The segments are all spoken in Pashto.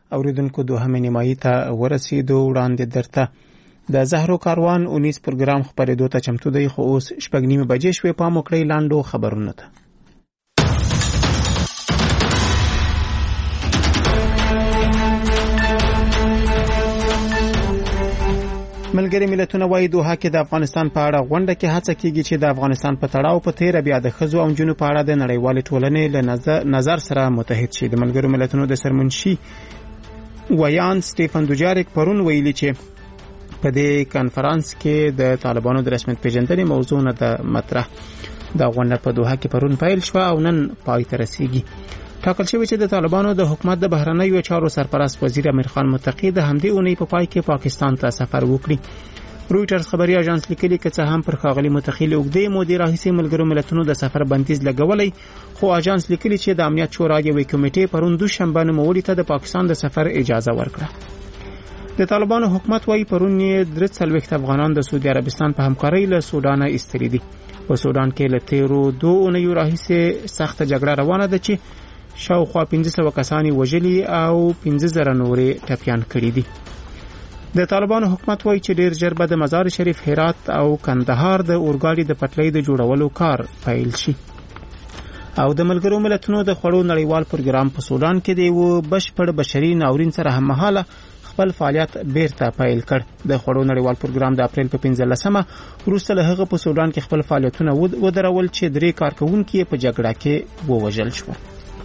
اوریدونکو دوهمې نیمایي ته ورسېدو. وړاندې درته د زهرو کاروان اونیز پروګرام خپرېدو ته چمتو دی، خو اوس 6:30 بجې شوې. پام وکړئ لاندو خبرونو ته. ملګری ملتونه وايي دوحه کې د افغانستان په اړه غونډه کې هڅه کیږي چې د افغانستان په تړاو په تیر بیا د ښځو او نجونو په اړه د نړیوالې ټولنې له نظر سره متحد شي. د ملګرو ملتونو د سرمنشي ویان سټیفن دوجاریک پرون ویلي چې په دې کانفرنس کې د طالبانو د رسمیت پیژندنې موضوع نه ده مطرح. دا غونډه په دوحه کې پرون پیل شوه او نن پای ته رسیږي. ټاکل شوی چې د طالبانو د حکومت د بهرنیو چارو سرپرست وزیر امیر خان متقی د همدې اونۍ په پای کې پاکستان ته سفر وکړي. رویټرز خبري اژانس لیکلي چې هم پر ښاغلي متقی له اوږدې مودې راهیسې ملګرو ملتونو د سفر بندیز لګولې، خو اژانس لیکلي چې د امنیت شورا یوې کمیټې پرون دوشنبه نوموړي ته د پاکستان د سفر اجازه ورکړه. د طالبانو حکومت وايي پرون یې 43 افغانان د سعودي عربستان په همکارۍ له سودان ایستلي دي. په سودان کې له تیرو 2 اونیو راهیسې سخت جګړه روانه ده چې شاوخوا 1500 کسانی وژلي او 15000 نورې ټپيان کړي دي. د طالبانو حکومت وايي چې ډیر ژر به د مزار شریف، هرات او کندهار د اورګاډي د پټلۍ د جوړولو کار پیل شي. او د ملګرو ملتونو د خوړو نړیوال پروګرام په سودان کې د یو بشپړ بشري ناورین سره هممهاله خپل فعالیت بیرته پیل کړ. د خوړو نړیوال پروګرام د اپریل په 15مه وروسته له هغه په سودان کې خپل فعالیتونه ودرول چې 3 کارکونکي په جګړه کې ووژل شول.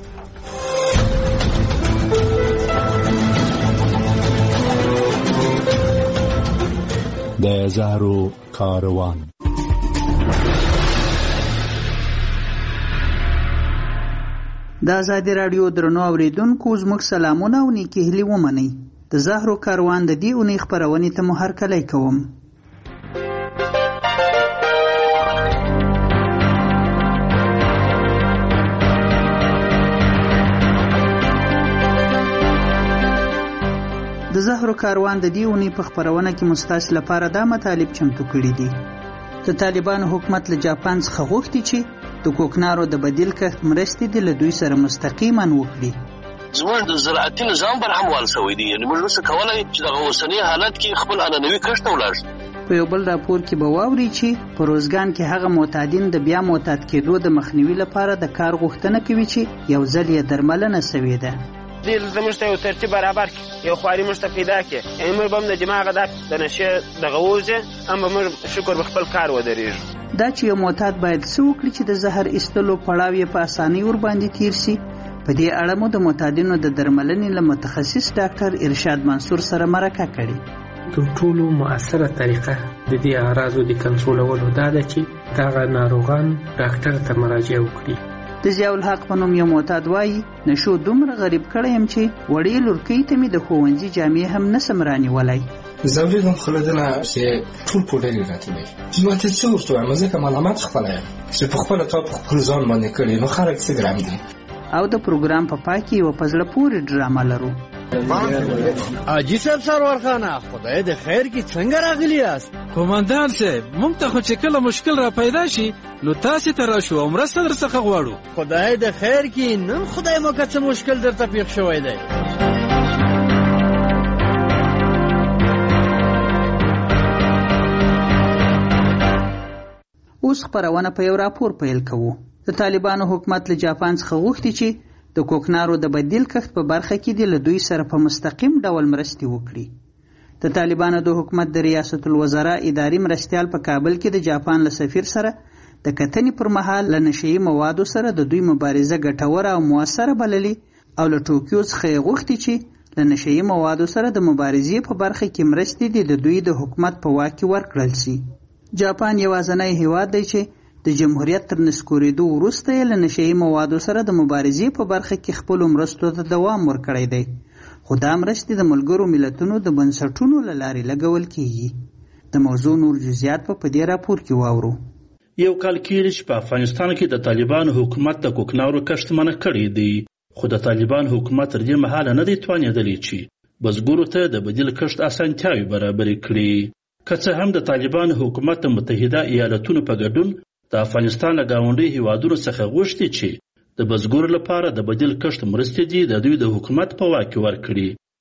د زهرو کاروان. د آزادي رادیو درنو اوریدونکو زموږ سلامونه او نیکی هیلې ومنئ. د زهرو کاروان د دې اونۍ خپرونې ته مو هرکلی کوم. د زهرو کاروان د دې اونۍ په خپرونه کې مستاس لپاره دا مطالب چمتو کړي دي. د طالبانو حکومت له جاپان څخه غوښتي چې د کوکنارو د بدیل کښت مرستې د له دوی سره مستقیما وکړي. زموږ د زراعتي نظام پر هم وال شوی دی، یعنی موږ څه کولای چې د اوسنی حالت کې خپل انانوي کښت ولاړ شو. په یو بل راپور کې به واوري چې په روزګان کې هغه معتادین د بیا معتاد کېدو د مخنیوي لپاره د کار غوښتنه کوي چې یو ځل یې درملنه شوې ده. دل زموږ ته یو ترتیب برابر یو خواري موږ ته پیدا کړي، موږ به د دماغ د نشه د غوځه هم موږ شکر به خپل کار ودرېږو. دا چې یو معتاد باید څه وکړي چې د زهر ایستلو پړاو یې په اسانۍ ور باندې تیر شي. په دې اړه مو د معتادینو د درملنې له متخصص ډاکټر ارشاد منصور سره مرکه کړې. تر ټولو مؤثره طریقه د دې اعراضو د کنټرولولو دا ده چې دغه ناروغان ډاکټر ته مراجعه وکړي. د ضیاء الحق په نوم یو معتاد وایي نشو دومره غریب کړی یم چې وړې لورکۍ ته مې د ښوونځي جامې هم نسم رانیولی. زوجي خلدنا چې ټول پوډري راټولوي. نو ته څه ورته وایم؟ ځکه معلومات خپله یم چې په خپله تا په خپل ځان باندې کړي، نو خلک څه ګرام دي. او د پروګرام په پای کې یوه په زړه پورې ډرامه لرو. حاجي صاحب سرور خانه، خدای د خیر کې څنګه راغلی یاست؟ قومندان صاحب، موږ ته خو چې کله مشکل را پیدا شي نو تاسې ته راشو او مرسته درڅخه غواړو. خدای د خیر کې نن خدای مو که څه مشکل درته پیښ شوی دی. اوس خپرونه په یو راپور پیل کوو. د طالبانو حکومت له جاپان څخه غوښتي چې د کوکنارو د بدیل کښت په برخه کې د له دوی سره په مستقیم ډول مرستې وکړي. د طالبانو د حکومت د ریاست الوزرا اداري مرستیال په کابل کې د جاپان له سفیر سره د کتنې پر مهال له نشهیي موادو سره د دوی مبارزه ګټوره او موثره بللي او له ټوکیو څخه یې غوښتي چې له نشهیي موادو سره د مبارزې په برخه کې مرستې د دوی د حکومت په واک کې ورکړل شي. جاپان یوازینی هیواد دی چې د جمهوریت تر نسکورېدو وروسته یې له نشهیي موادو سره د مبارزې په برخه کې خپلو مرستو ته دوام ورکړی دی، خو دا مرستې د ملګرو ملتونو د بنسټونو له لارې لګول کیږي. د موضوع نور جزئیات په دې راپور کې واورو. یو کال کېږي چې په افغانستان کې د طالبانو حکومت د کوکنارو کښت منع کړی دی، خو د طالبان حکومت تر دې مهاله نه دی توانېدلی چې بزګرو ته د بدیل کښت اسانتیاوې برابرې کړي. که څه هم د طالبانو حکومت د متحده ایالتونو په ګډون د افغانستان له ګاونډي هیوادونو څخه غوښتي چې د بزګرو لپاره د بدیل کښت مرستې دي د دوی د حکومت په واک کې ورکړي،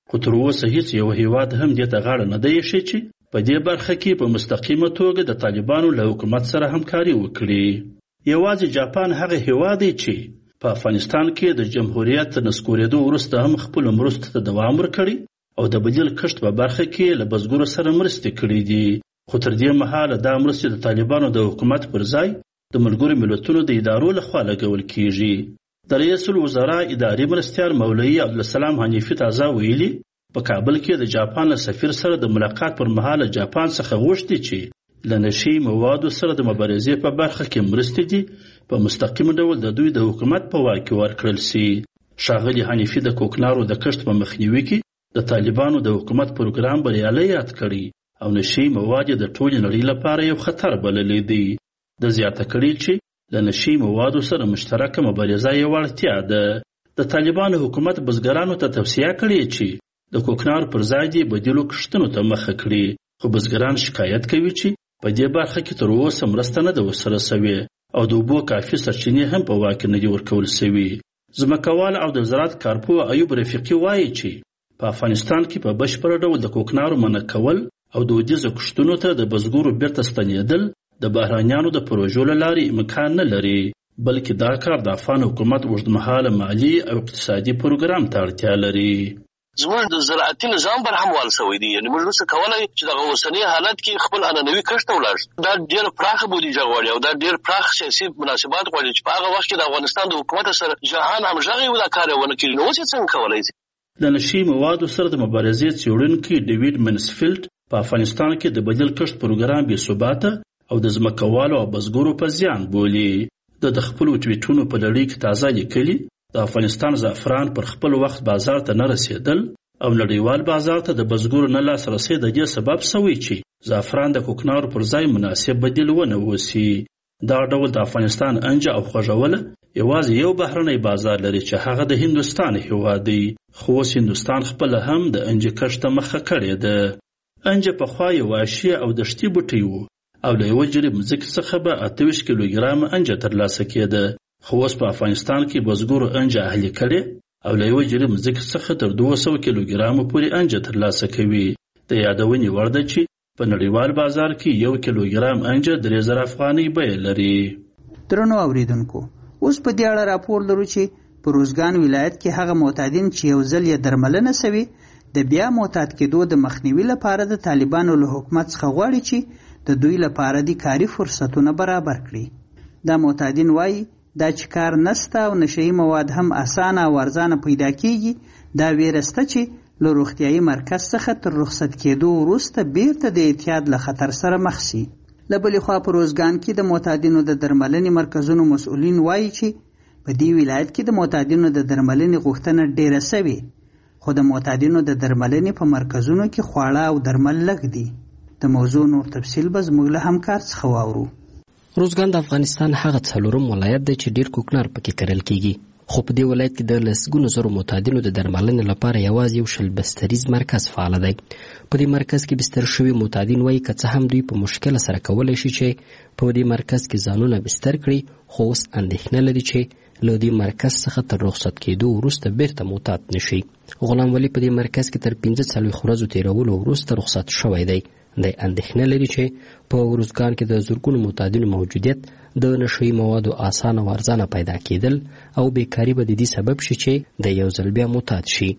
خو تر اوسه هیڅ یو هیواد هم دې ته غاړه نه دی ایښی چې په دې برخه کې په مستقیمه توګه د طالبانو له حکومت سره همکاري وکړي. یوازې جاپان هغه هیواد دی چې په افغانستان کې د جمهوریت نسکورېدو وروسته هم خپلو مرستو ته دوام ورکړی او د بدیل کښت په برخه کې له بزګرو سره مرستې کړي دي. خو تر دې مهاله دا مرستې د طالبانو د حکومت پر ځای د ملګرو ملتونو د ادارو لخوا لګول کیږي. د رئیس الوزرا اداري مرستیال مولوي عبدالسلام حنیفي تازه ویلي په کابل کې د جاپان له سفیر سره د ملاقات پر مهال جاپان څخه غوښتي چې له نشي موادو سره د مبارزې په برخه کې مرستې دي په مستقیم ډول د دوی د حکومت په واک کې ورکړل سي. ښاغلي حنیفي د کوکنارو د کښت په مخنیوي کې د طالبانو د حکومت پروګرام بریالی یاد کړی او نشي مواد د ټولې نړۍ لپاره یو خطر بللی دی. د زیاته کړي چې له نشي موادو سره مشترکه مبارزه یو اړتیا ده. د طالبانو حکومت بزګرانو ته توصیه کړې چې د کوکنارو پر ځای دې بدیلو کښتونو ته مخه کړي، خو بزګران شکایت کوي چې په دې برخه کې تر اوسه مرسته نه ده ورسره سوې او د اوبو کافي سرچینې هم په واک کې نه دي ورکول سوي. ځمکوال او د زراعت کارپوه ایوب رفیقي وایي چې په افغانستان کې په بشپړ ډول د کوکنارو منع کول او دودیزو کښتونو ته د بزګرو بیرته ستنېدل د بهرانیانو د پروژو له لارې امکان نه لري، بلکې دا کار د افغان حکومت اوږدمهاله مالي او اقتصادي پروګرام ته اړتیا لري. زموږ د زراعتي نظام برهموال شوی دی، یعنې موږ نشو کولی چې دغه اوسني حالت کې خپل عنعنوي کښت ته ولاړ شو. دا ډېره پراخه بودیجه غواړي او دا ډېر پراخ سیاسي مناسبات غواړي چې په هغه وخت کې د افغانستان د حکومت سره جهان همغږی و دا کار یې ونه کړي. نو اوس یې څنګه کولی شي؟ د نشي موادو سره د مبارزې څېړونکي ډیویډ منسفیلډ په افغانستان کې د بدیل کښت پروګرام بې ثباته او د ځمکوالو او بزګرو په زیان بولي. د خپلو ټویټونو په لړۍ کې تازه لیکلي د افغانستان زعفران پر خپل وخت بازار ته نه رسېدل او نړیوال بازار ته د بزګرو نه لاسرسی د دې سبب شوی چې زعفران د کوکنارو پر ځای مناسب بدیل ونه اوسي. دا ډول د افغانستان انجه او خوږوله یوازې یو بهرنی بازار لري چې هغه د هندوستان هیواد دی، خو اوس هندوستان خپله هم د انجه کښت ته مخه کړې ده. انجه پخوا یو وحشي او دښتي بوټی و او له یوه جریب مځکې څخه به 28 کیلوګرامه انجه ترلاسه کېده، خو اوس په افغانستان کې بزګرو انجه اهلي کړې او له یوه جریب مځکې څخه تر 200 کیلوګرامو پورې انجه ترلاسه کوي. د یادونې وړ ده چې په نړیوال بازار کې 1 کیلوګرام انجه 3000 افغانۍ بیه لري. درنو اوریدونکو، اوس په دې اړه راپور لرو چې په روزګان ولایت کې هغه معتادین چې یو ځل یې درملنه سوي د بیا معتاد کېدو د مخنیوي لپاره د طالبانو له حکومت څخه غواړي چې د دوی لپاره د کاري فرصتونه برابر کړي. دا معتادین وایي دا چې کار نسته او نشهیي مواد هم اسانه او ارزانه پیدا کیږي، دا ویره شته چې له روغتیایي مرکز څخه تر رخصت کېدو وروسته بیرته د اعتیاد له خطر سره مخ شي. له بلې خوا په روزګان کې د معتادینو د درملنې مرکزونو مسؤلین وایي چې په دې ولایت کې د معتادینو د درملنې غوښتنه ډیره سوې، خو د معتادینو د درملنې په مرکزونو کې خواړه او درمل لږ دي. د موضوع نور تفصیل به زموږ له همکار څخه واورو. روزګان د افغانستان هغه څلورم ولایت دی چې ډیر کوکنار پکې کرل کیږي، خو په دې ولایت کې د لسګونو زرو معتادینو د درملنې لپاره یوازې یو شل بستریز مرکز فعال دی. په دې مرکز کې بستر شوي معتادین وایي که څه هم دوی په مشکل سره کولی شي چې په دې مرکز کې ځانونه بستر کړي، خو اوس اندېښنه لري چې له دې مرکز څخه تر رخصت کېدو وروسته بیرته معتاد نشي. غلام ولی په دې مرکز کې تر 45 ورځو تیرولو وروسته رخصت شوی دی. د اندېښنه لري چې په روزګان کې د زرګونو معتادینو موجودیت د نشهیي موادو اسانه او ارزانه پیدا کېدل او بیکاري به د دې سبب شي چې د یو ځل بیا معتاد شي.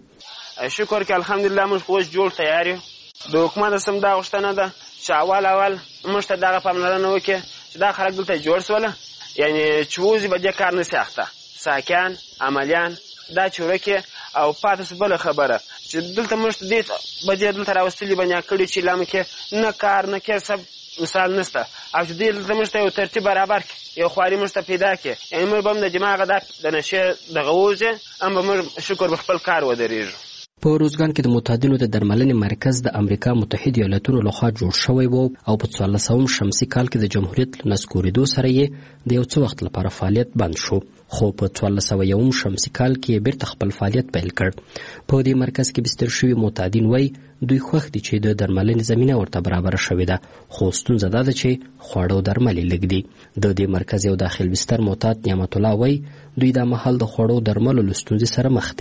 شکر کې الحمدلله موږ اوس جوړ تیار یو. د حکومت سم دا غوښتنه ده چې اول موږ ته دغه پاملرنه وکړي چې دا خلک دلته جوړ سوله، یعنې چې وځي به دې کار نشي اخته، ساکیان عملیان دا چې ورکې او پاتې سو بله خبره چې دلته موږ ته دې به دې دلته راوستلي به نیا کړي چې لامه کې نه کار نه کسب مثال نشته، او چې دې دلته موږ ته یو ترتیب برابر کړي، یو خواري موږ ته پیدا کړي، یعنې موږ به هم د دماغه د نشې دغه ووځي، هم به موږ شکر به خپل کار ودرېږو. په روزګان کې د معتادینو د درملنې مرکز د امریکا متحد ایالاتونو لخوا جوړ شوی و او په 1400 شمسي کال کې د جمهوریت له نسکورېدو سره یې د یو څه وخت لپاره فعالیت بند شو، خو په 1401 شمسي کال کې بیرته خپل فعالیت پیل کړ. په دې مرکز کې بستر شوي معتادین وایي دوی خوښ دي چې د درملنې زمینه ورته برابره شوې ده، خو ستونزه دا ده چې خواړه او درمل یې لږ دي. د دې مرکز یو داخل بستر معتاد نعمت الله وایي دوی دا مهال د خوړو درملو له ستونزې سره مخ دي.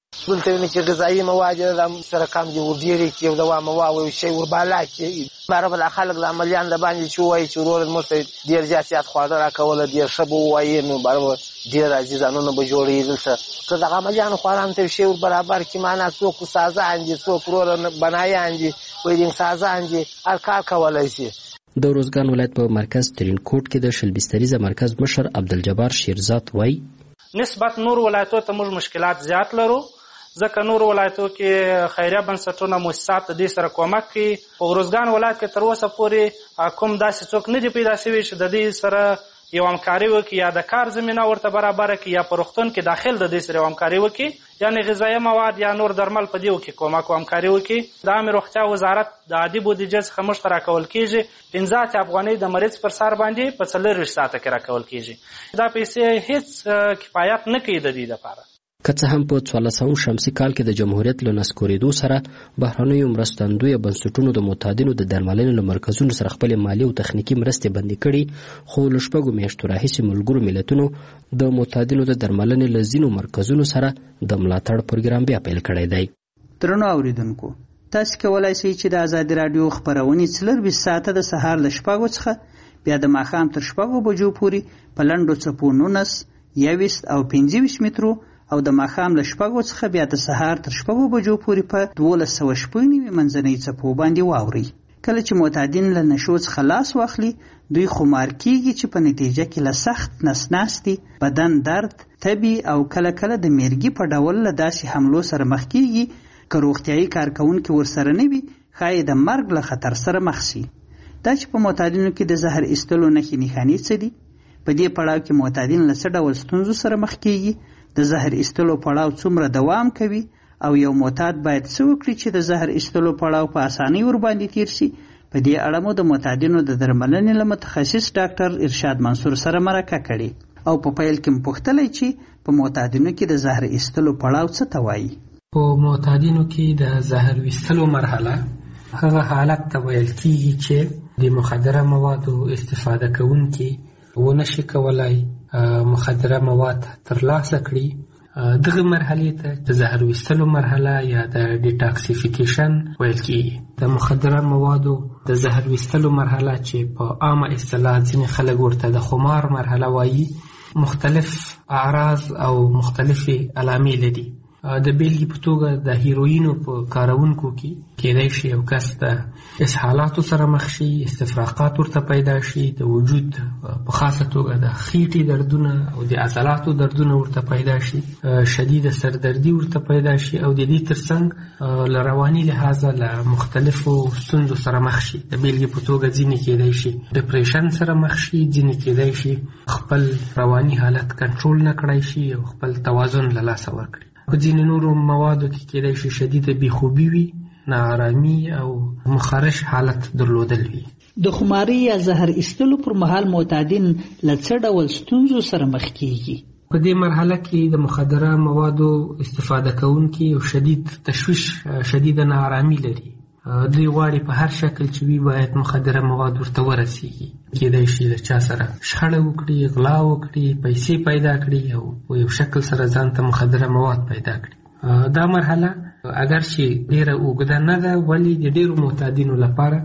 دلته ویني چې غذایي مواد د سره کم دي ورډېرې کې او دوا مواد شي وربالا کې بار بل خلک د عملیان د باندې چې وایي چې ورور مست ډیر زیات خواړه راکول ډیر شبو وایي نو بار ډیر عزیزانو به جوړې دلته ته د عملیان خواران ته شی برابر کې معنا څوک سازان دي څوک ورور بنایان دي وایي سازان دي کار کولای شي. د روزګان ولایت په مرکز ترینکوټ کې د شلبستریزه مرکز مشر عبدالجبار شیرزاد وایي نسبت نور ولایتو ته موږ مشکلات زیات لرو ځکه نور ولایتو کې خیریه بنسټونه مؤسسات د دې سره کومک کوي. په روزګان ولایت کې تر اوسه پورې کوم داسې څوک نه دي پیدا شوي چې د دې سره یو همکاري وکړي یا د کار زمینه ورته برابره کړي یا په روغتون کې داخل د دې سره همکاري وکړي یعنې غذایي مواد یا نور درمل په دې کې کومک او همکاري وکړي. د عامې روغتیا وزارت د عادي بودیجې څخه موږ ته راکول کېږي 15 افغانۍ د مریض پر سر باندې په 24 ساعته کې راکول کېږي. دا پیسې هیڅ کفایت نه کوي د دې لپاره. که څه هم په 1400 شمسي کال کې د جمهوریت له نسکورېدو سره بهرنیو مرستندویه بنسټونو د معتادینو د درملنې له مرکزونو سره خپلې مالي او تخنیکي مرستې بندي کړي خو له شپږو میاشتو راهیسې ملګرو ملتونو د معتادینو د درملنې له ځینو مرکزونو سره د ملاتړ پروګرام بیا پیل کړی دی. درنو اوریدونکو تاسو کولای شئ چې د آزادي راډیو خپرونې 24 ساعته د سهار له شپږو څخه بیا د ماښام تر شپږو بجو پورې په لنډو څپو 19 21 او 25 مترو او د ماښام له شپږو څخه بیا د سهار تر شپږو بجو پورې په 1290 منځنۍ څپو باندې واورئ. کله چې معتادین له نشو څخه لاس واخلي دوی خمار کیږي چې په نتیجه کې له سخت نسناستي بدن درد تبي او کله کله د میرګي په ډول له داسې حملو سره مخ کیږي که روغتیایي کارکوونکي ورسره نه وي ښایي د مرګ له خطر سره مخ شي. دا چې په معتادینو کې د زهر ایستلو نښې نښانې څه دي؟ په دې پړاو کې معتادین له څه ډول ستونزو سره مخ کیږي؟ د زهر ایستلو پړاو څومره دوام کوي او یو معتاد باید څه وکړي چې د زهر ایستلو پړاو په اسانۍ ورباندې تیر شي؟ په دې اړه مو د معتادینو د درملنې له متخصص ډاکټر ارشاد منصور سره مرکه کړې او په پیل کې مو پوښتلی چې په معتادینو کې د زهر ایستلو پړاو څه ته وایي. په معتادینو کې د زهر ایستلو مرحله هغه حالت ته ویل کیږي چې د مخدره موادو استفاده کوونکي ونشي کولای مخدره مواد ترلاسه کړي. دغه مرحله ته د زهر ویستلو مرحله یا د ډیټاکسیفیکیشن ویل کیږي. د مخدره موادو د زهر ویستلو مرحله چې په عامه اصطلاح ځینې خلک ورته د خمار مرحله وایي مختلف اعراض او مختلفې علامې لري. د بیلګې په توګه د هیروینو په کارونکو کې کېدای شي یو کس د اسهالاتو سره مخ شي، استفراقات ورته پیدا شي، د وجود په خاصه توګه د خېټې دردونه او د عضلاتو دردونه ورته پیدا شي، شدید سردردي ورته پیدا شي او د دې ترڅنګ له رواني لحاظه له مختلفو ستونزو سره مخ شي. د بیلګې په توګه ځینې کېدای شي ډپریشن سره مخ شي، ځینې کېدای شي خپل رواني حالت کنټرول نه کړای شي او خپل توازن له لاسه ورکړي. په ځینې نورو موادو کې کېدای شي شدیده بېخوبي وي، ناارامي او مخارش حالت درلودل وي. د خماري یا زهر ایستلو پر مهال معتادین له څه ډول ستونزو سره مخ کیږي؟ په دې مرحله کې د مخدره موادو استفاده کوونکي یو شدید تشویش، شدیده ناارامي لري. دوی غواړي په هر شکل چې وي باید مخدره مواد ورته ورسیږي. کېدای شي له چا سره شخړه وکړي، غلا وکړي، پیسې پیدا کړي او په یو شکل سره ځان ته مخدره مواد پیدا کړي. دا مرحله اگر چې ډیره اوږده نه ده ولی د ډیرو معتادینو لپاره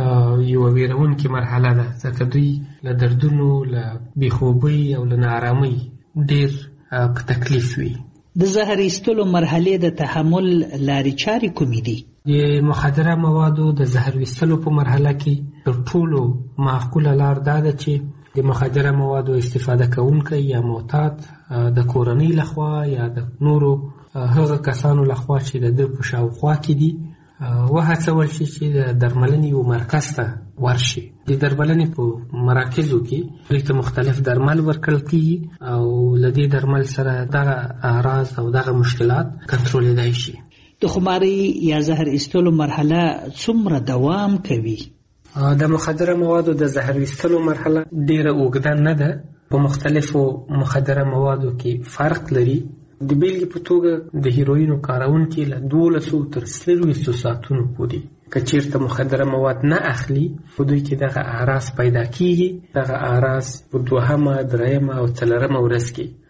یو ویرونکې مرحله ده، ځکه دوی له دردونو، له بېخوبۍ او له ناارامۍ ډیر په تکلیف وي. د زهر ایستلو مرحلې د تحمل لارې چارې کومې دي؟ د مخدره موادو د زهر ایستلو په مرحله کې تر ټولو معقوله لار دا ده چې د مخدره موادو استفاده کوونکی یا معتاد د کورنۍ لخوا یا د نورو هغه کسانو لخوا چې د ده په شاوخوا کې دي وهڅول شي چې د درملنې یو مرکز ته ورشي. د درملنې په مراکزو کې دوی ته مختلف درمل ورکړل کېږي او له دې درمل سره دغه اعراض او دغه مشکلات کنټرولېدای شي. د خماري یا زهر ایستلو مرحله څومره دوام کوي؟ د مخدره موادو د زهر ایستلو مرحله ډیره اوږده نه ده. په مختلفو مخدره موادو کې فرق لري. د بیلګې په توګه د هیروینو کارونکي له 12 تر 24 ساعتونو پورې که چیرته مخدره مواد نه اخلي په دوی کې دغه اعراض پیدا کیږي. دغه اعراض په 2، 3 او 4 ورځ کې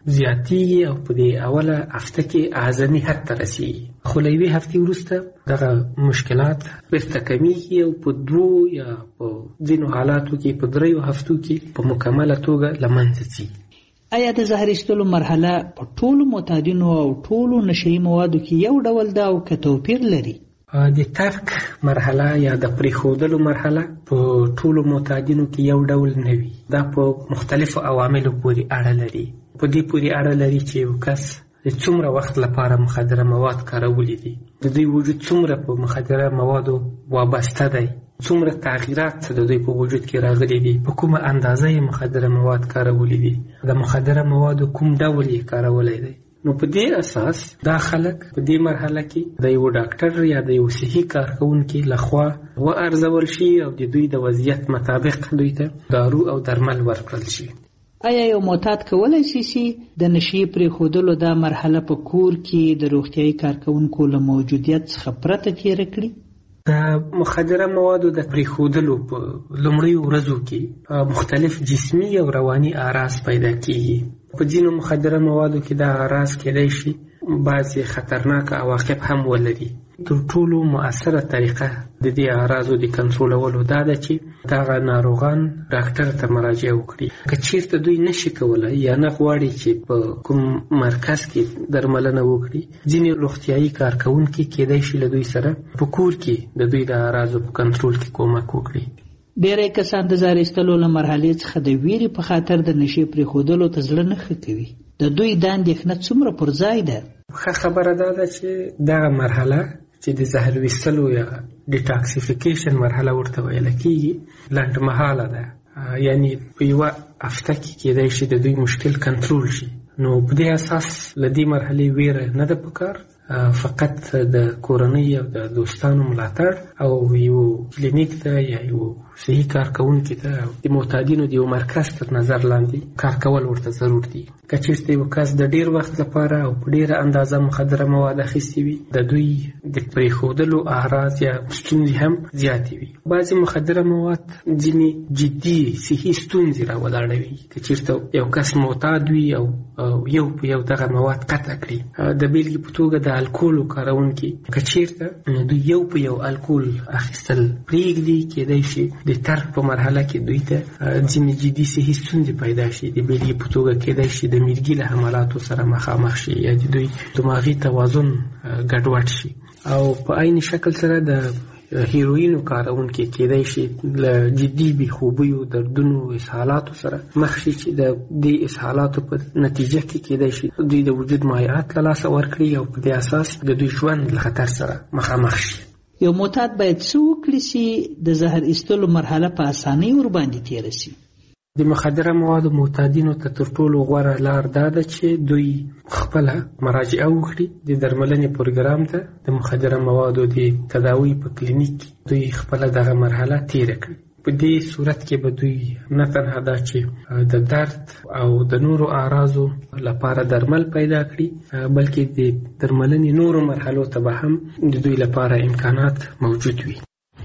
زیاتیږي او په دې اوله هفته کې اعظمي حد ته رسیږي، خو له یوې هفتې وروسته دغه مشکلات بیرته کمیږي او په 2 یا په ځینو حالاتو کې په 3 هفتو کې په مکمله توګه له منځه ځي. آیا د زهر ایستلو مرحله په ټولو معتادینو او ټولو نشهیي موادو کې یو ډول ده او که توپیر لري؟ د ترک مرحله یا د پریښودلو مرحله په ټولو معتادینو کې یو ډول نه وي. دا په مختلفو عواملو پورې اړه لري. په دې پورې اړه لري چې یو کس د څومره وخت لپاره مخدره مواد کارولي دي، د دوی وجود څومره په مخدره موادو وابسته دی، څومره تغییرات د دوی په وجود کې راغلي دي، په کومه اندازه یې مخدره مواد کارولي دي، د مخدره موادو کوم ډول یې کارولی دی. نو په دې اساس دا خلک په دې مرحله کې د یو ډاکټر یا د یو صحي کارکونکي لخوا وارزول شي او د دوی د وضعیت مطابق دوی ته دارو او درمل ورکړل شي. آیا یو معتاد کولی شي چې د نشي پرېښودلو دا مرحله په کور کې د روغتیايي کارکونکو له موجودیت څخه پرته تېره کړي؟ د مخدره موادو د پرېښودلو په لومړیو ورځو کې مختلف جسمي او رواني اعراض پیدا کیږي. په ځینو مخدره موادو کې دا اعراض کېدای شي بعضې خطرناک عواقب هم ولري. تر ټولو مؤثره طریقه د دې اعراضو د کنټرولولو دا ده چې دغه ناروغان ډاکټر ته مراجعه وکړي. که چیرته دوی نشي کولی یا نه غواړي چې په کوم مرکز کې درملنه وکړي، ځینې روغتیایي کارکوونکي کېدای شي له دوی سره په کور کې د دوی د اعراضو په کنټرول کې کومک وکړي. ډېری کسان د زهر ایستلو له مرحلې څخه د ویرې په خاطر د نشې پرېښودلو ته زړه نه ښه کوي. د دوی دا اندېښنه څومره پر ځای ده؟ ښه خبره دا ده چې دغه مرحله چې د زهر ویستلو یا ډیټاکسیفیکیشن مرحله ورته ویل کېږي لنډمهاله ده، یعنی په یوه هفته کې کېدای شي د دوی مشکل کنټرول شي. نو په دې اساس له دې مرحلې ویره نه ده پکار، فقط د کورنۍ او د دوستانو ملاتړ او یو کلینیک ته یا یو صحي کارکوونکي ته د معتادینو د یو مرکز تر نظر لاندې کار کول ورته ضرور دي. که چېرته یو کس د ډېر وخت لپاره او په ډېره اندازه مخدره مواد اخیستي وي، د دوی د پرېښودلو اعراض یا ستونزې هم زیاتې وي. بعضې مخدره مواد ځینې جدي صحي ستونزې راولاړوي. که چېرته یو کس معتاد وي او یو په یو دغه مواد قطع کړي، د بېلګې په توګه د الکولو کارونکي که چېرته دوی یو په یو الکول اخیستل پرېږدي، کېدای شي د ترک په مرحله کې دوی ته ځینې جدي صحي ستونزې پیدا شي. د بېلګې په توګه کېدای شي د میرګي له حملاتو سره مخامخ شي یا د دوی دماغي توازن ګډوډ شي. او په عین شکل سره د هیروینو کارونکي کېدای شي له جدي بېخوبیو، دردونو، اسهالاتو سره مخ شي چې د دې اسهالاتو په نتیجه کې کېدای شي دوی د وجود مایعات له لاسه ورکړي او په دې اساس د دوی ژوند له خطر سره مخامخ شي. یو معتاد باید څه وکړي چې د زهر ایستلو مرحله په اسانۍ ورباندې تېره شي؟ د مخدره موادو معتادینو ته تر ټولو غوره لار دا ده چې دوی خپله مراجعه وکړي د درملنې پروګرام ته. د مخدره موادو د تداوی په کلینیک دوی خپله دغه مرحله تېره کړي. په دې صورت کې به دوی نه تنها دا چې د درد او د نورو اعراضو لپاره درمل پیدا کړي، بلکې د درملنې نورو مرحلو ته به هم د دوی لپاره امکانات موجود وي.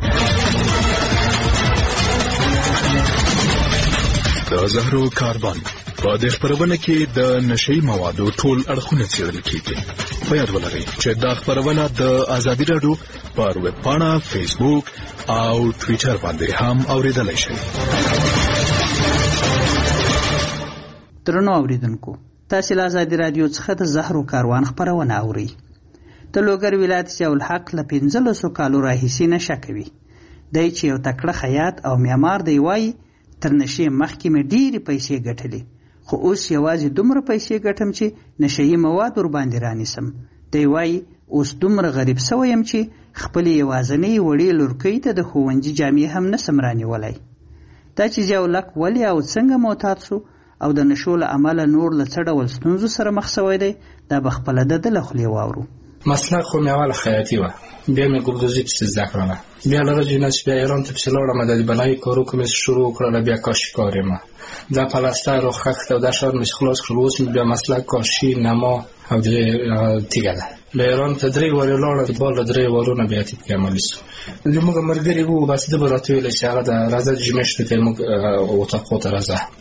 د زهرو کاربن په دې خپرونه کې د نشهیي موادو ټول اړخونه څېړل کېږي. په یاد ولرئ چې دا خپرونه د ازادي راډیو پر ویب پاڼه، فیسبوک او ټویټر باندې هم اورېدلی شئ. درنو اوریدونکو، تاسې له ازادي راډیو څخه د زهرو کاروان خپرونه اورئ. د لوګر ولایت ضیاءالحق له 15 کالو راهیسې نشه کوي. دی چې یو تکړه خیاط او معمار دی وایي تر نشې مخکې مې ډېرې پیسې ګټلې، خو اوس یوازې دومره پیسې ګټم چې نشهیي مواد ورباندې رانیسم. دی وایي اوس دومره غریب سوی یم چې خپلې یوازینۍ وړې لورکۍ ته د ښوونځي جامې هم نسم رانیولی. دا چې ضیاءالحق ولې او څنګه معتاد سو او د نشو له امله نور له څه ډول ستونزو سره مخ سوی دی، دا به خپله د ده له خولې واورو. مسلک خو مې اول خیاطي وه، بیا مې ګلدوزي پسې زده کړله، بیا له هغه نه چې بیا ایران ته پسې لاړم، د بنایي کارو که مې شروع کړله، بیا کاشي کار یم، دا پلستر او خښت او دا شار مې خلاص کړل. اوس مې بیا مسلک کاشي، نما او تیږه ده. له ایران ته 3 وارې لاړم، فوتبال له 3 وارونه بیا تیپ کې عملي سو. زموږ ملګري وو، بس ده به راته ویله چې هغه د راځه جمعې شپې ته موږ اتاقو ته راځه.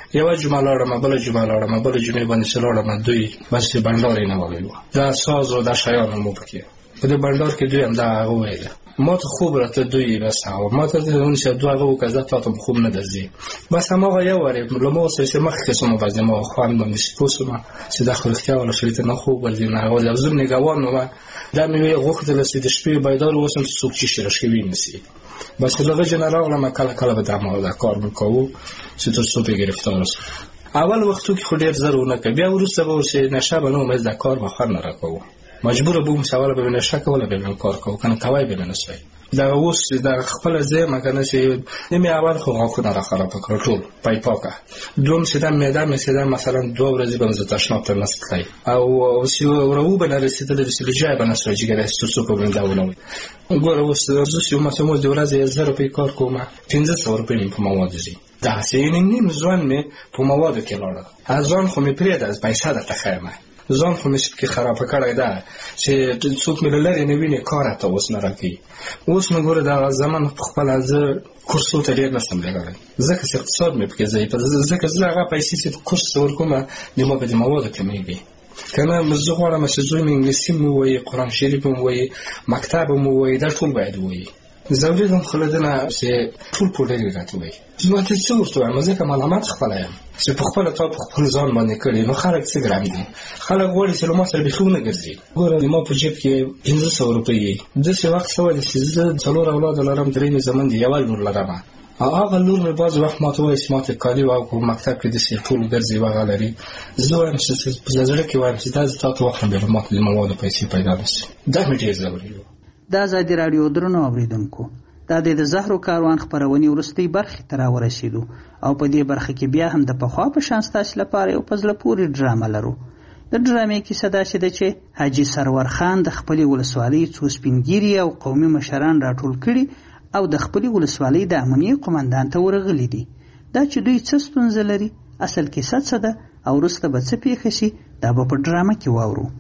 یوه جمعه لاړم بله جمعه لاړم بله جمعې باندې چې لاړم دوی بس بنډار یې نه وویل دا ساز او دا شیان هم پکې په دې بنډار کې دوی هم دا هغه وویل ما ته خوب راته دوی بس هغه ما ته چې دوه هغه وکړه تا ته خوب نه درځي بس هماغه یو وارې له ما سره چې مخکې سم باندې ما خوان باندې پوسم چې دا خو اختیار ولا شریته نه خوب ورځي نه هغه زم نگوان نو دا مې غوښتل چې د شپې بیدار اوسم چې څوک چې شرشوي نسی بس دغه جنرال ما کله کله به دا کار وکاو چې تر څو به گرفتار شم اول وختو کې خو ډیر ضرورونه کوي بیا وروسته به چې نشه بنو مې دا کار به خور نه راکوو مجبور بوم سوال به نشه کوله به کار کوو کنه کوي به نه سوي دا اوس دا خپل ځای مګنه چې نیمه اول خو غوښنه را خراب کړ ټول پای پاکه دوم چې دا میدان مثلا 2 ورځې به زه تشناب تر نسکای او چې ورو به رسیدل چې لږه به نسوي چې ګرځي څه په بل ډول ګوره اوس زه یو مسمو د ورځې 1000 روپۍ کار کوم 1500 روپۍ په مواد دي دا سین نیم ځوان مې په مواد کې لاړ ځوان خو مې پرې د پیسې د تخیمه ځان خو مې کې خراب کړی دا چې څوک مې لري نه ویني کار ته اوس نه راکې اوس نو ګوره دا زمان خپل از کورسو ته ډیر نسم لګړی ځکه چې اقتصاد مې پکې ځای په ځکه زه هغه پیسې چې کورس ورکوم د ما په مواد کې مې کنه مزه غواړم چې زوی مې انګلیسي مو وایي قرآن شریف مو وایي مکتب مو وایي دا ټول باید وایي زوجي هم خلدنه چې ټول په ډېر راټوي نو ته څه ورته وایم ځکه معلومات خپل یم چې په خپل ټاپ خپل ځان باندې کړی نو خلک څه ګرام دي خلک غواړي چې ما سره بخونه ګرځي ګوره ما په جیب کې 1500 روپۍ د څه وخت سوال چې زه څلور اولاد لرم درې زمون دی یو لور لرم هغه لور مې باز وخت ماته وایي چې ماته کالي واو مکتب کې د څه ټول ګرځي وغه لري زه وایم چې په زړه کې وایم چې دا تاسو وخت به ماته د مواد پیسې پیدا نشي دا مې ډېر ضروري دا ازادي رادیو درنو اوریدونکو دا د زهرو کاروان خبرونې ورستۍ برخې ته راورسېدو او په دې برخه کې بیا هم د پخوا په شان ستاسو لپاره یو په زړه پورې ډرامه لرو د ډرامې کیسه داسې ده چې حاجي سرور خان د خپلې ولسوالۍ څو سپینګیري او قومي مشران راټول کړي او د خپلې ولسوالۍ د امنیې قومندان ته ورغلي دي دا چې دوی څه ستونزه لري اصل کیسه څه ده او وروسته به څه پیښه شي دا به په ډرامه کې واورو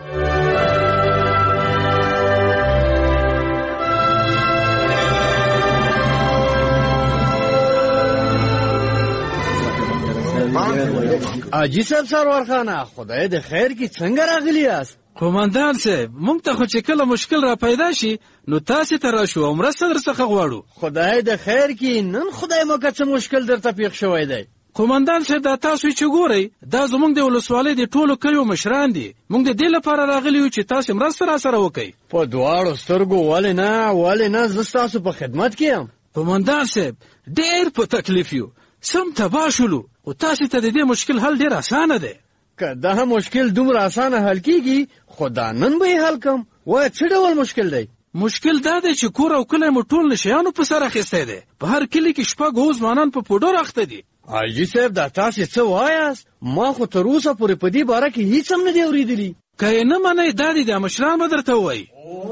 حاجي صاحب سرور خانه خدای د خیر کی څنګه راغلی یاست قومندان صاحب مونږ ته خو چې کله مشکل را پیدا شي نو تاسو ته راشو او مرسته درڅخه غواړو خدای د خیر کی نن خدای مو که څه مشکل درته پیښ شوی دی قومندان صاحب دا تاسو چې ګورئ دا زمونږ د ولسوالۍ د ټولو کلیو مشران دي مونږ د دې لپاره راغلي یو چې تاسو مرسته را سره وکړئ په دواړو سترګو ولې نه زه ستاسو په خدمت کې یم قومندان صاحب ډېر په تکلیف یو سم تباه شولو او تاسو ته د دې مشکل حل ډېر اسانه دی که دا مشکل دومره اسانه حل کیږي خو دا نن به حل کوم وایه څه ډول مشکل دی مشکل دا دی چې کور او کلی مو ټول نشیانو په سر اخیستی دی په هر کلي کې شپږ اووه ځوانان په پوډر اخته دي حاجي صاحب دا تاسې څه وایاست ما خو تر اوسه پورې په دې باره کې هیڅ هم نه دی اورېدلي که یې نه منئ دا دي دا مشران به درته ووایي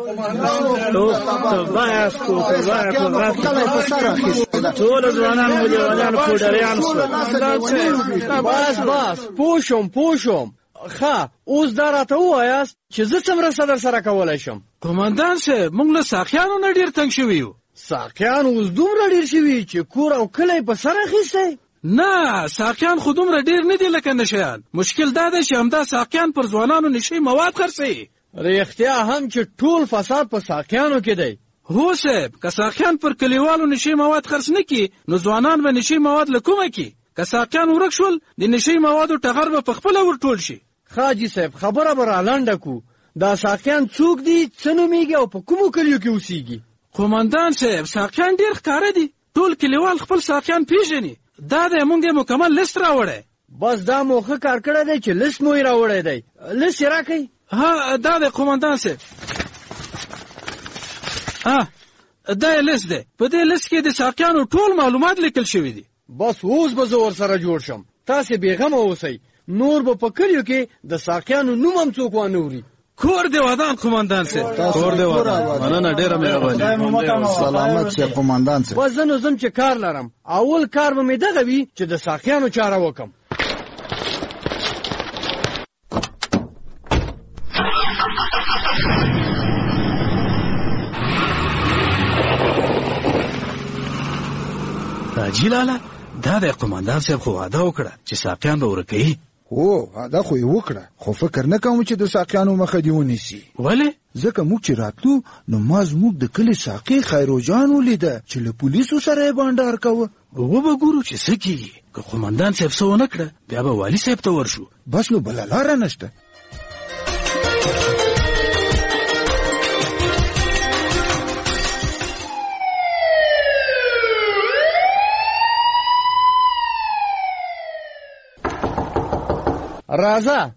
ټول ځوانان مو لیونیان پوډریان شول بس پوه شوم ښه اوس دا راته ووایاست چې زه څه مرسته در سره کولی شم قومندان صاحب موږ له ساقیانو نه ډېر تنګ شوي یو ساقیان اوس دومره ډېر شوي چې کور او کلی په سر اخیستی نه ساقیان خو دومره ډېر نه دي لکه نشیان مشکل دا دی چې همدا ساقیان پر ځوانانو نشي مواد خرڅوي رښتیا هم چې ټول فساد په ساقیانو کې دی هو صاحب که ساقیان پر کلیوالو نشي مواد خرڅ نه کړي نو ځوانان به نشي مواد له کومه کړي که ساقیان ورک شول د نشي موادو ټغر به پخپله ورټول شي حاجي صاحب خبره به رالنډه کړو دا ساقیان څوک دي څه نومیږي او په کومو کلیو کې اوسیږي قومندان صاحب ساقیان ډېر ښکاره دي ټول کلیوال خپل ساقیان پیژني دا دی موږ یې مکمل لیست راوړی بس دا مو ښه کار کړی دی چې لیست مو یې راوړی دی لیست یې راکئ ها دا دی قومندان صاحب دا یې لیست دی په دې لیست کې د ساقیانو ټول معلومات لیکل شوي دي بس اوس به زه ورسره جوړ شم تاسې بېغمه اوسئ نور به په کلیو کې د ساقیانو نوم هم څوک وانه وري کور دی ودان قومندان صاحب کور دی ودان مننه ډېره مهرباني سلامت شه قومندان صاحب بس زه نو ځم چې کار لرم اول کار به مې دغه وي چې د ساقیانو چاره وکم حاجي لالا دا د قومندان صاحب خو واده وکړه چې ساقیان به ورکوي. هو واده خو یې وکړه، خو فکر نه کوم چې د ساقیانو مخه دې ونیسي. ولې؟ ځکه موږ چې راتلو نو ما زموږ د کلي ساقي خیرو جان ولیده چې له پولیسو سره یې بانډار کوه. وبه ګورو چې څه کېږي. که قومندان صاحب څه ونه کړه بیا به والي صاحب ته ورشو. بس نو بله لاره نشته. راځه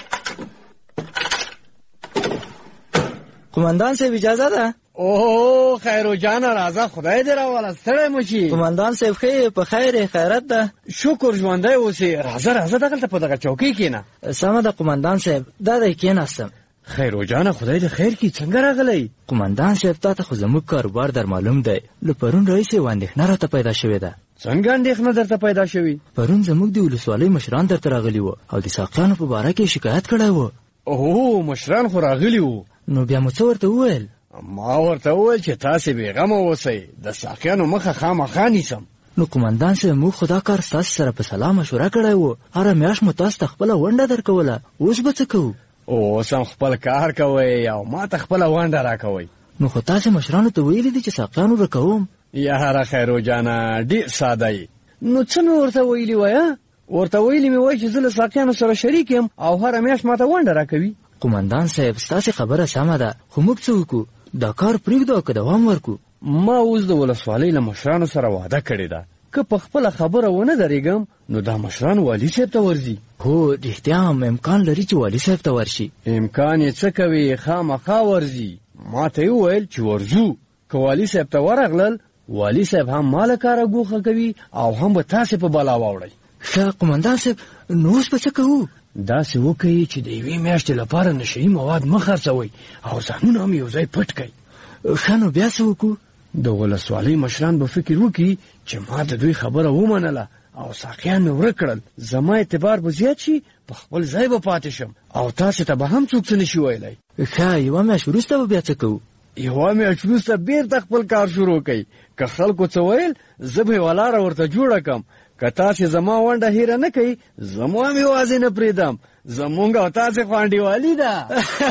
قومندان صاحب اجازه ده؟ اوه خیرو جان راځه، خدای دې راوله، ستړی مه شي. قومندان صاحب ښه په خیر خیرت ده؟ شکر ژوندی اوسې. راځه دغلته په دغه چوکۍ کښېنه. سمه ده قومندان صاحب، دا دی کښېناستم. خیرو جانه خدای دې خیر کړي، څنګه راغلی؟ قومندان صاحب تا ته خو زموږ کاروبار در معلوم دی. له پرون راهیسې یوه اندېښنه راته پیدا شوې ده. څنګه اندېښنه درته پیدا شوي؟ پرون زموږ د ولسوالۍ مشران درته راغلي وو او د ساقیانو په باره کې شکایت کړی وو. اوه مشران خو راغلي وو. نو بیا مو څه ورته وویل؟ ما ورته وویل چې تاسې بېغمه اوسئ، د ساقیانو مخه خامخا نیسم. نو قومندان صاحب موږ خو دا کار ستاسې سره په سلا مشوره کړی وو. هره میاشت مو تاسو ته خپله ونډه درکوله، اوس به څه کوو؟ اوس هم خپل کار کوئ او ما ته خپله ونډه راکوئ. نو خو تاسې مشرانو ته ویلي دي چې ساقیانو رکوم. یاره خیرو جانه ډېر ساده یې. نو څه مې ورته ویلي وایه؟ ورته ویلي مې وایي چې زه له ساقیانو سره شریک یم او هره میاشت ما ته ونډه راکوي. قومندان صاحب ستاسې خبره سمه ده، خو موږ څه وکړو؟ دا کار پرېږدو او که دوام ورکړو؟ ما اوس د ولسوالۍ له مشرانو سره وعده کړې ده، که په خپله خبره ونه درېږم نو دا مشران والي صاحب ته ورځي. هو رښتیا هم امکان لري چې والي صاحب ته ورشي. امکان یې څه کوي، خامخا ورځي. ما ته یې وویل چې ورځو، که والي صاحب ته ورغلل والي صاحب هم ما له کاره ګوښه کوي او هم به تاسې په بلا واوړئ. ښه قومندان صاحب نو اوس به څه کوو؟ داسې وکړئ چې د یوې میاشتې لپاره نشهیي مواد مه خرڅوئ او ځانونه هم یو ځای پټ کړئ. ښه نو بیا څه وکړو؟ د ولسوالۍ مشران به فکر وکړي چې ما د دوی خبره ومنله او ساقیان مې ورک کړل. زما اعتبار به زیات شي، په خپل ځای به پاتې شم او تاسې ته به هم څوک څه نشي ویلی. ښه یوه میاشت وروسته به بیا څه کوو؟ یوه میاشت وروسته بېرته خپل کار شروع کوئ. که خلکو څه ویل زه به یوه لاره ورته جوړه کړم. که تاسې زما ونډه هیره نه کوئ زما هم یوازې نه پرېږدم. زمونږ او تاسې خو انډیوالي ده.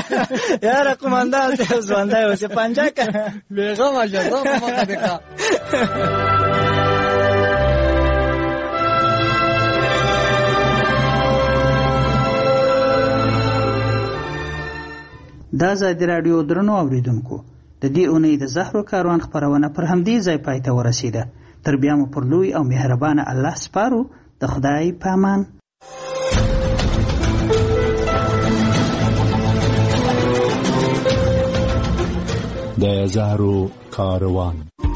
یاره قومندان صاحب ژوندی اوسې پنجه که بېغمه شه، زه په مخه دې که. دا ازادي راډیو درنو اوریدونکو، د دې اونۍ د زهرو کاروان خپرونه پر همدې ځای پای ته ورسېده. تر بیا مو پر لوی او مهربانه الله سپارو. د خدای په امان. د زهرو کاروان.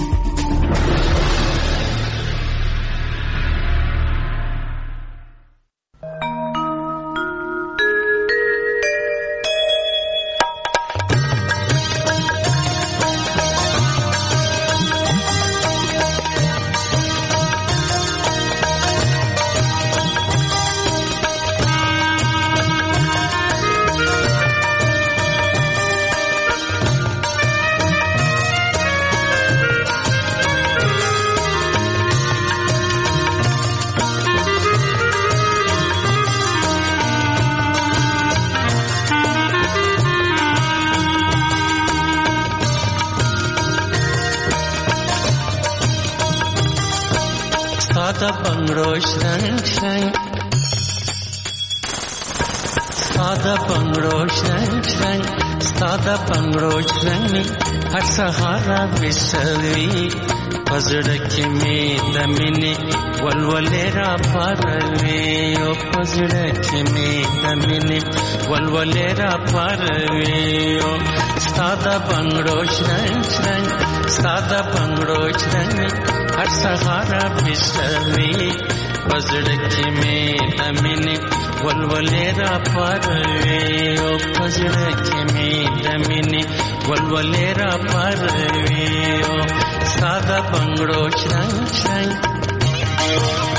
ساده پنګړوچ رنګ هر سهارا وسوي پزړه کې می د مینې ولولې را پاروي او پزړه کې می د مینې ولولې را پاروي او ساده پنګړوچ رنګ ساده پنګړوچ رنګ هر سهارا وسوي پزړه کې می د مینې ولولې را پاروي او پزړه کې می د مینې ولولې را پاروي او ساده بنگړو چرنګ چرنګ